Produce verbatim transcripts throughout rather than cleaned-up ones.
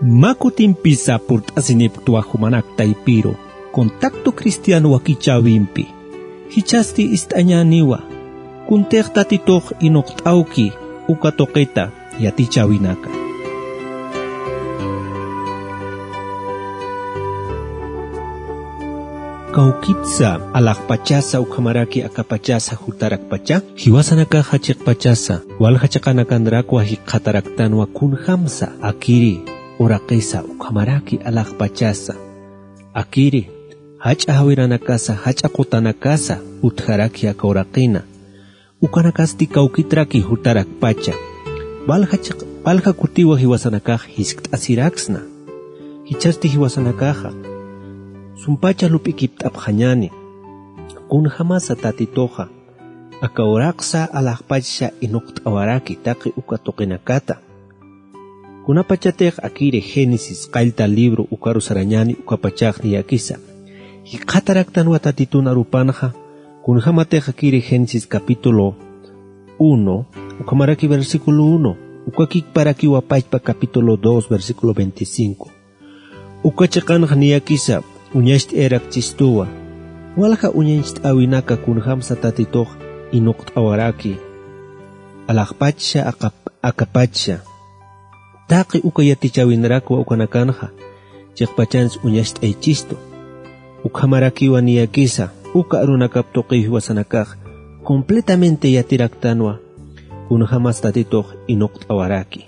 Makutin pisa purt'asinip tuajumanak taipiro, contacto cristiano wakichawimpi. Hichasti ist'añaniwa, kuntekta titoj inoktauki, ukatoketa yatichawinaka. Kaukitsa alakpachasa ukamaraki akapachasa hutarakpacha, hiwasanaka hachikpachasa, walhachakanakanrakwa hikataraktanwa kunhamsa akiri, orakesa ukamaraki alakpachasa. Akiri, hachahawiranakasa, hachakotanakasa, utharaki akaurakina. Ukanakasti kaukitraki hutarakpacha. Balha kutiwa hiwasanakah hiskt'asiraksna. Hichasti hiwasanakaha. Sumpacha lupikip tapjanyani. Kun jamasa tatitoja. Akauraksa alakpacha inoktawaraki taki ukatokinakata. Kunapachatej akire Génesis kailta libro ukarusaranyani ukapachaj niyakisa. Hikataraktan watatituna rupanja. Kun jamatej akire Génesis capítulo uno. Ukamaraki versículo uno. Ukakik paraki wapachpa capítulo dos versículo veinticinco. Ukachakanj niyakisa. Uñasht erak chistuwa. Walha uñasht awinaka kunhamsa tatitoh inokt awaraki. Alakpacha akap, akapacha. Taki ukayatichawinrakwa ukanakanja. Chekpachans uñasht eichisto. Ukhamaraki waniyakisa. Uka arunakaptoqih wasanakaj. Completamente yatiraktanwa. Kunhamas tatitoh inokt awaraki.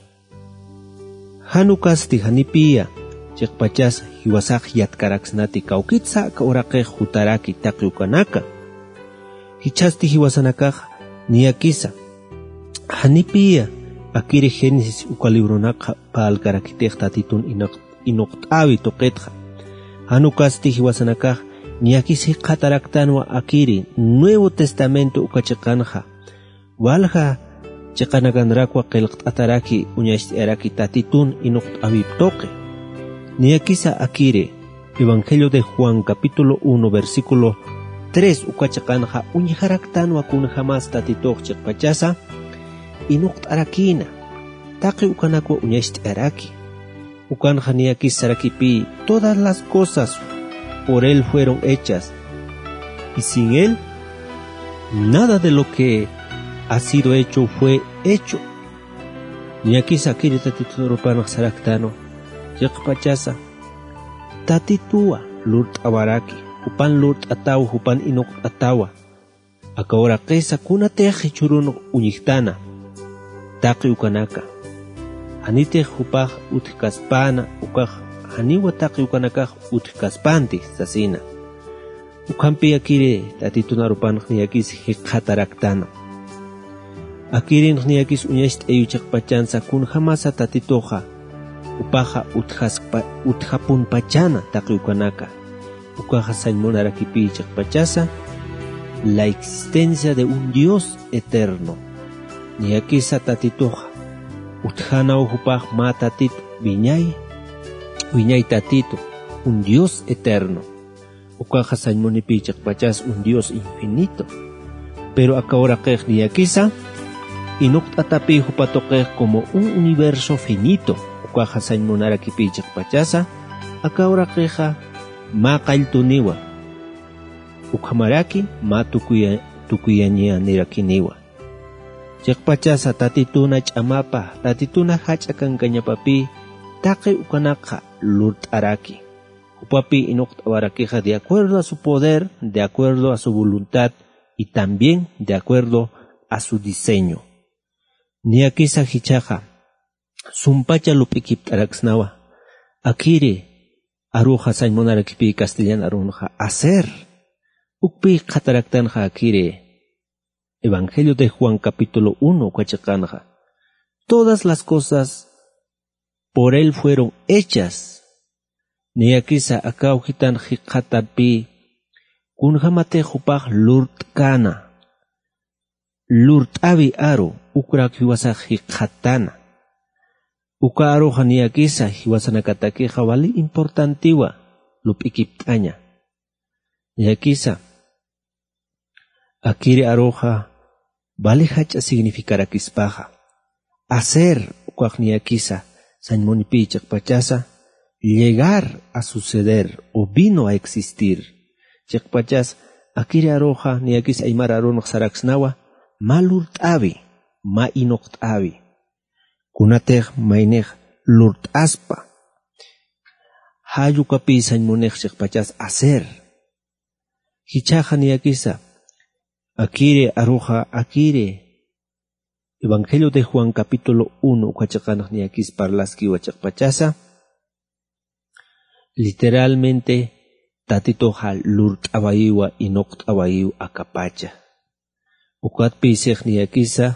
Hanukasti hanipia. Chekpachas hiwasaj yatkaraksnati kaukitsa kaurakej hutaraki takiukanaka. Hichasti hiwasanakaj niyakisa. Hanipia akire Génesis ukalibronaka paalkarakitej tatitun inoktawi toqetja. Hanukasti hiwasanakaj niyakisi qataraktanwa akiri Nuevo Testamento ukachekanja. Walha chekanakanrakwa qilqt'ataraki uñashteraki tatitun inoktawi toqe. Niyakisa akire, Evangelio de Juan capítulo uno versículo tres ukachakanja uñiharaktanwa kunjamas tatitoh chekpachasa inukt arakina taki ukanakwa uñasht araki ukanja niyakisa arakipi todas las cosas por él fueron hechas y sin él nada de lo que ha sido hecho fue hecho. Niyakisa akire tatitoh rupanaj saraktano Chekpachasa tatitua lurt awaraki upan lurt atawa upan inok atawa akawara kesa kuna teji churun uñihtana taki ukanaka hanite upaj utkaspana ukaj haniwa taki ukanaka utkaspanti sasina ukampi akire tatituna rupan niyakis hikhataraktana akirin niyakis uñasht eyuchekpachansa kun jamasa tatitoja upaja uthaspa uthapun pachana takiukanaka ukaja sañmonarakipi chekpachasa la existencia de un Dios eterno niyakisa tatitoja uthana upaj matatit viñay viñay tatito un Dios eterno ukaja sañmonipi chekpachas un Dios infinito pero akahora kej niyakisa inuktatapi upatokej como un universo finito Ukaja sañmonaraki pichak pachasa, akawra keja ma kailtuniwa. Ukhamaraki ma tukuya tukuyanya nirakiniwa. Chakpachasa tatituna chamapa, tatituna hachakan kanyapapi, take ukanaka lurt araki. Upapi inoktawarakija de acuerdo a su poder, de acuerdo a su voluntad y también de acuerdo a su diseño. Niyakisa hichaja. Sumpacha lupikip araksnawa. Akire aruja sañmonarakipi castellano arunja hacer. Ukpi kataraktanja akire. Evangelio de Juan capítulo uno kachakanja. Todas las cosas por él fueron hechas. Niyakisa akaujitan hikatapi. Kunjamate jupaj lurtkana. Lurtavi aro ukrakiwasa hikatana. Uka aroja niyakisa hiwasanakatakeja wali importantiwa lupikiptaña. Niyakisa akiri aroja vale hacha significarakispaja. Hacer uka niyakisa sañmonipi chakpachasa llegar a suceder o vino a existir. Chekpachas akiri aroja ni akis aymar aronok saraksnawa malurt avi, ma inokt avi. Kunatej mainej lurt aspa. Hayu kapi sañmunej chekpachas hacer. Hichaja ni akisa akire aroja akire. Evangelio de Juan capítulo uno ukachakanak ni akis parlaski wachakpachasa. Literalmente tatitoja lurt abaiwa y nokt abaiu akapacha. Ukat pisej ni akisa.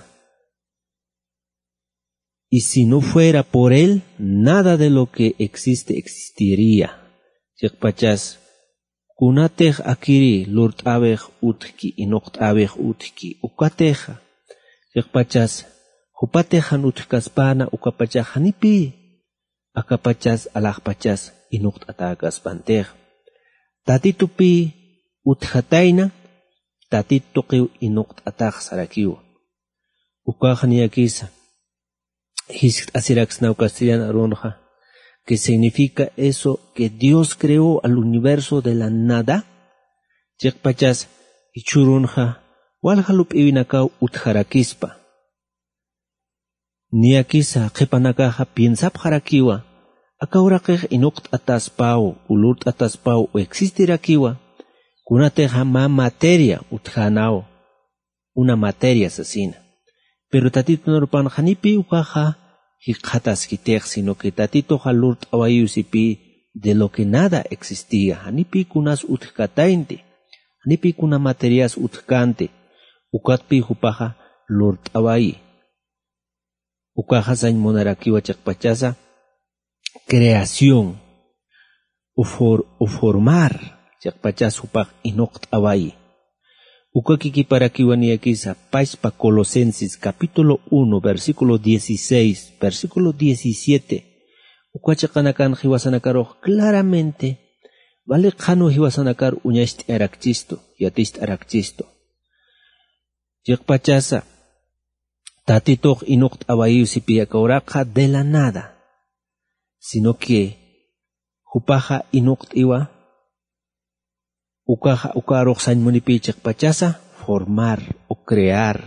Y si no fuera por él, nada de lo que existe existiría. Chekpachas kunatej akiri lurt abej utki y nokt abej utki ukateja. Chekpachas hupatejan utkaspana ukapachajanipi. Akapachas alajpachas y nokt atakas pantej. Tatitupi utjataina, tatituqiu y nokt ataj sarakiu. Ukajani akisa. Hisk asiraxnau castellana ronja, que significa eso que Dios creó al universo de la nada. Chekpachas ichurunja, walhalup iwinakau utjarakispa. Ni akisa qepanakaja piensap jarakiwa. Akaurakej inokt ataspau, ulurt ataspau o existirakiwa, kunateja ma materia utjanao, una materia asesina. Pero tatito norpan janipi ukaja hikatas kitej, sino que tatito jalurt awayusipi de lo que nada existía. Janipi kunas utkatainte, janipi kuna materias utkante, ukatpi hupaja lurt awayi. Ukaja sañ monarakiwa chakpachasa, creación o, for, o formar chakpachas hupaj inokt awayi. Ukakiki para kiwani akisa paispa Colosenses capítulo uno versículo dieciséis versículo diecisiete. Ukachakanakan hiwasanakaro claramente vale kanu hiwasanakar uñast arakchisto yatist arakchisto. Chakpachasa tatitoq inokt awayi sipiakauraqa de la nada. Sino que hupaja inokt iwa ukaja ukarok sañ munipi chakpachasa formar o crear.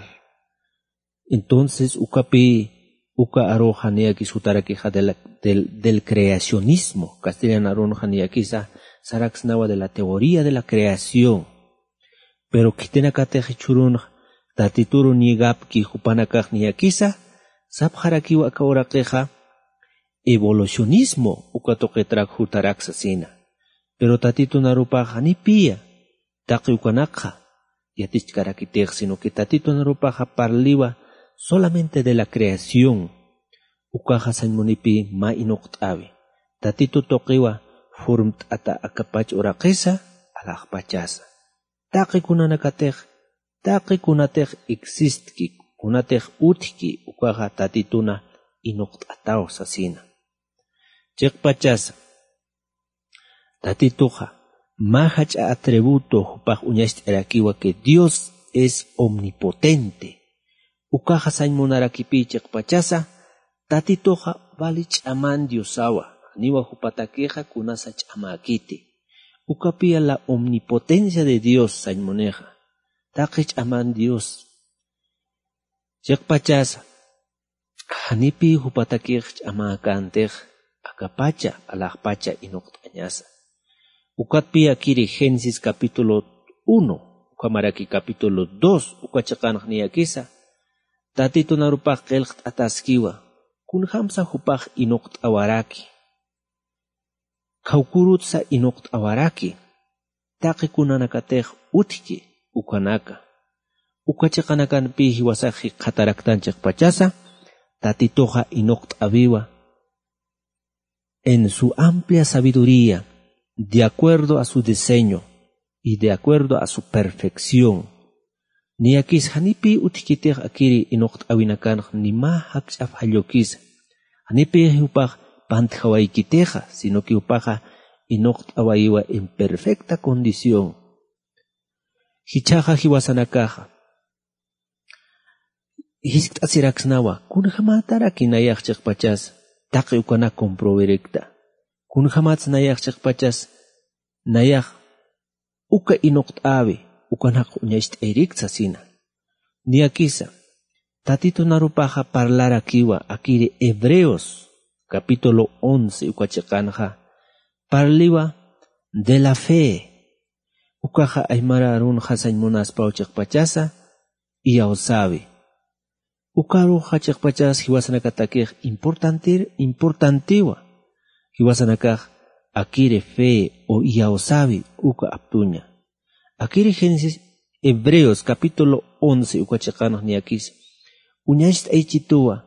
Entonces ukapi uka aroja niakis utarakeja del, del, del creacionismo castellano aroja niakisa saraxnawa de la teoría de la creación. Pero kitena kateji churun tatituru nigapki hupanakaj niakisa sapjarakiwa akaurakeja evolucionismo ukatoqetrak hutaraksasina. Pero tatito narupaja ni pia taqi ukanakja yatichkarakitej, sino que tatito narupaja parliwa solamente de la creación. Ukaja sañmunipi ma inoqtawi. Tatito toqiwa formt ata akapach oraqesa alajpachasa. Taqi kunanakatej, taqi kunatej existki, kunatej utki ukaja tatituna inoqtatao sasina. Chekpachasa tatituja mahach atributo hupaj uñast erakiwa que Dios es omnipotente. Ukaja sañ monarakipi chekpachasa tatituja vali ch'aman Diosawa niwa hupatakeja kunasa ch'amakiti. Ukapia la omnipotencia de Dios sañ moneja. Taqi ch'aman Dios. Chekpachasa hanipi hupatakej ch'amakantej akapacha alajpacha inoqtañasa. Ukatpi akiri Génesis capítulo uno, ukamaraki capítulo dos, ukachakanak niyakisa, tatito narupaj qelqt ataskiwa, kun hamsa hupaj inoqt awaraki. Kaukurut sa inoqt awaraki, taqi kunanakatej utki ukanaka. Ukachakanakan pi hiwasaji qataraktanchak pachasa, tatitoja inoqt aviwa. En su amplia sabiduría, de acuerdo a su diseño y de acuerdo a su perfección. Ni akis hanipi utkitej akiri inoqt awinakan ni ma haqch'af hallokis. Hanipi upaj pantjawaykiteja, sino que upaja inoqt awaiwa en perfecta condición. Hichaja hiwasanakaja. Hisk asiraksnawa, kunjamatara kinayach chakpachas, taqi ukana comproverekta. kun hamats nayak chikpachas nayak uka inokt ave ukanak unyasht erik sasina. Niakisa tatito narupaja parlara kiwa akiri Hebreos capítulo once ukachekanja parliwa de la fe. Ukaja aymara arun hasan munas pauchekpachasa y sabe. Ukaru hachekpachas hiwasanakatakej importantir importantiwa. Hiwasanakaj akire fe o iaosabi uka aptuña. Akire Génesis Hebreos capítulo once ukachekanos niakis. Uñasht eichitua.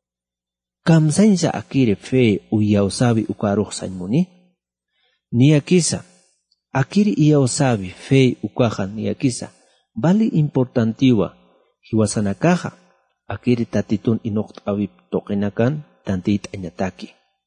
Kamsansa akire fe o iaosabi ukaruj saimuni. Niakisa. Akiri iaosabi fe ukajan niakisa. Bali importantiwa. Hiwasanakaja. Akiri tatitun inokt abib tokenakan tantit añataki.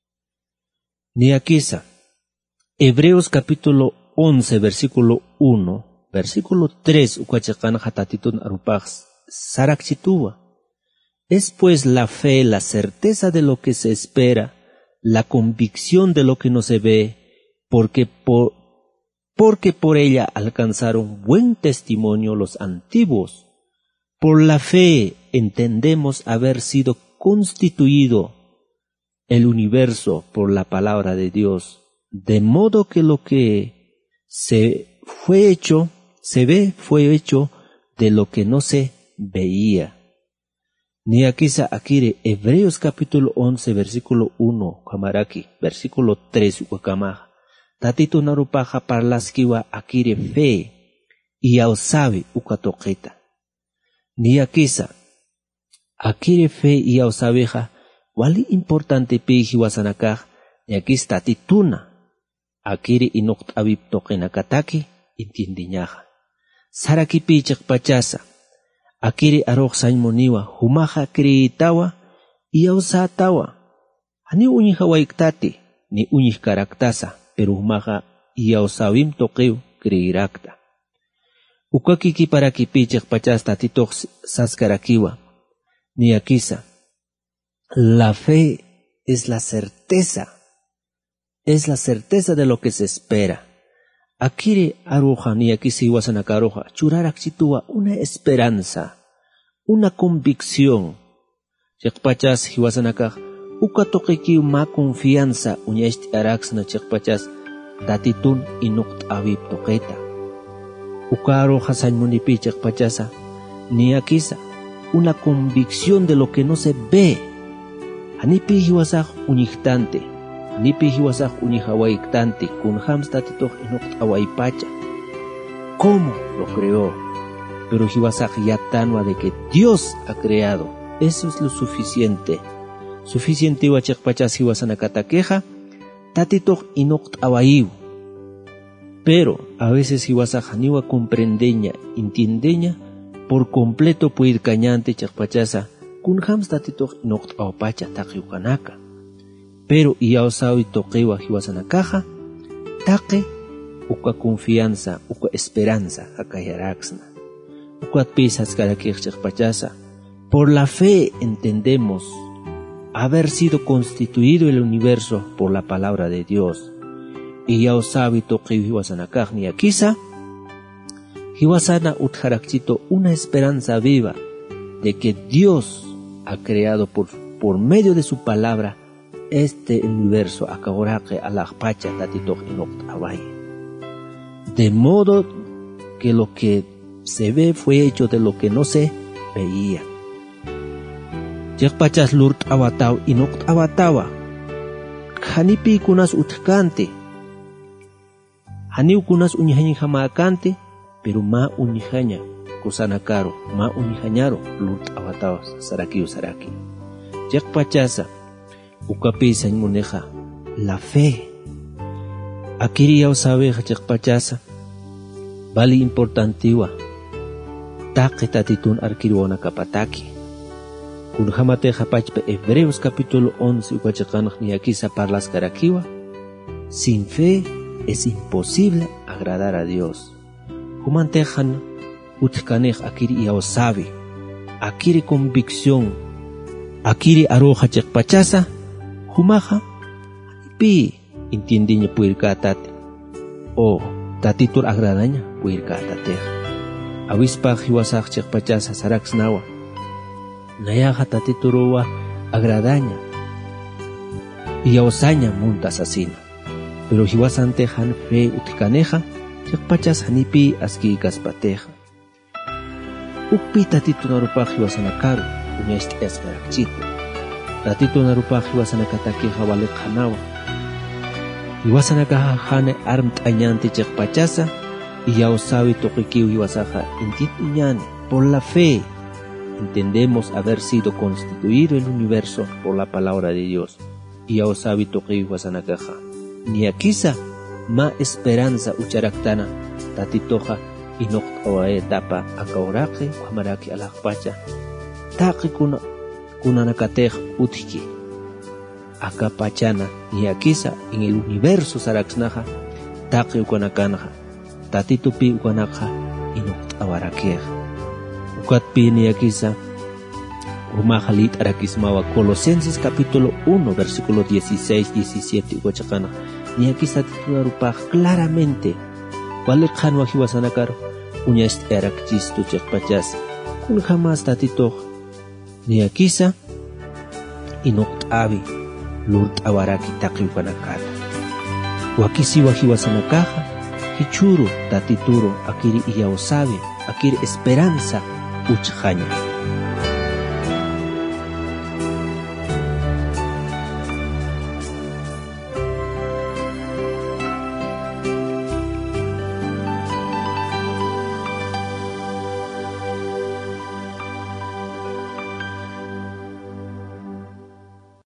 Niakisa. Hebreos capítulo once versículo uno, versículo tres ukachakan hatatitun arupax sarakchituwa. Es pues la fe la certeza de lo que se espera, la convicción de lo que no se ve, porque por, porque por ella alcanzaron buen testimonio los antiguos. Por la fe entendemos haber sido constituido el universo por la palabra de Dios, de modo que lo que se fue hecho, se ve, fue hecho de lo que no se veía. Niakisa akire Hebreos capítulo once versículo uno kamaraki, versículo tres ukakamaja. Tatito narupaja parlaskiwa akire fe y ausabi ukatoketa. Niakisa akire fe y ausabeja wali importante peji wasanakaj niakis tatituna akire inokt abib tokenakataki intindiñaja. Saraki pichak pachasa akire aroj saimoniwa humaja kriitawa y ausatawa. Ani uñij hawaiktati ni uñij karaktasa pero humaja y ausawim tokeu kriirakta. Ukakiki para kipichak pachas tatitoq saskarakiwa. Niakisa. La fe es la certeza. Es la certeza de lo que se espera. Akire aruja niakisi wasanakaroja. Churarakchituwa una esperanza. Una convicción. Chekpachas hiwasanakaj. Ukatokiki ma confianza. Uñashti araxna chekpachas. Tatitun inukt abib toketa. Ukaroja sañmunipi chekpachasa. Niakisa. Una convicción de lo que no se ve. Anipi hiwasaj unichtante. Anipi hiwasaj unihawaiktante. Kun hamstatitoh inokt awaipacha. ¿Cómo lo creó? Pero hiwasaj yatanwa de que Dios ha creado. Eso es lo suficiente. Suficiente wachakpachas hiwasanakatakeja. Tatitoh inokt awaiu. Pero a veces hiwasaj aniwa comprendeña, entiendeña. Por completo puede cañante chakpachasa kun hams tatitoq inokt awpacha taqiukanaka. Pero iausawi toqiwa hiwasanakaja taqe uka confianza, uka esperanza hakayaraxna. Uka pisas karakij chakpachasa. Por la fe entendemos haber sido constituido el universo por la palabra de Dios. Iausawi toqiwa hiwasanakaj niakisa hiwasana utjarakchito una esperanza viva de que Dios ha creado por, por medio de su palabra este universo akaborake alajpacha tatitoq inokt awai. De modo que lo que se ve fue hecho de lo que no se veía. Chekpachas lurt awataw inokt awatawa. Hanipi kunas utkante. Haniu kunas unyahañin hamakante. Pero ma unijaña, kusanakaro, ma unijañaro, lut awatawas, sarakiu saraki. Yak pachasa, ukapi sañmuneja, la fe. Akiri yau sabeja yak pachasa, bali importantiwa, taqe tatitun arkiruona kapataki. Kun hamateja pachpe Hebreos capítulo once, ukachakanaj niakisa parlas karakiwa, sin fe es imposible agradar a Dios. Humantejan utkanej akiri iaosabi, akiri convicción, akiri aroja chekpachasa, humaja, pi intiendiña puirkatate o tatitur agradaña puirkatate avispa hiwasaq chiqpachasa saraksnawa nayaja tatituruwa agradaña y osaña montas asina pero hiwasante han fe utikaneja chiqpachas hanipi aski kaspateja ukpi tatitunarupaq hiwasanakaru uñashti asqarakchitu tatitunarupaq hiwasanakatakiqa waliqhanawa hiwasanakaja hane armt'añanti chiqpachasa y yaosawi toqikiw hiwasaja intiñane por la fe entendemos haber sido constituido el universo por la palabra de Dios y yaosawi toqiw hiwasanakaja ni akisa ma esperanza ucharaktana tatitoja inoqt'awae tapa akawraqi hamaraki alaqpacha taqi kuna kunanakatej utiki akapachana ni akisa en el universo saraksnaja taqi ukanakanaja tatitupi ukanaka inoqt'awarakej ukatpi ni akisa umajalit arakismawa Colosenses capítulo uno versículo dieciséis diecisiete ukachakana ni akisa titularupaj claramente waliqhan wa hiwasanakar uñast erakchistu chiqpachas kun jamás tatitoj ni akisa inoqt'awi lurt'awaraki taqi ukanakata wakisiwa hiwasanakaja hichuru tatituro akiri iyaosabi akiri esperanza uchjaña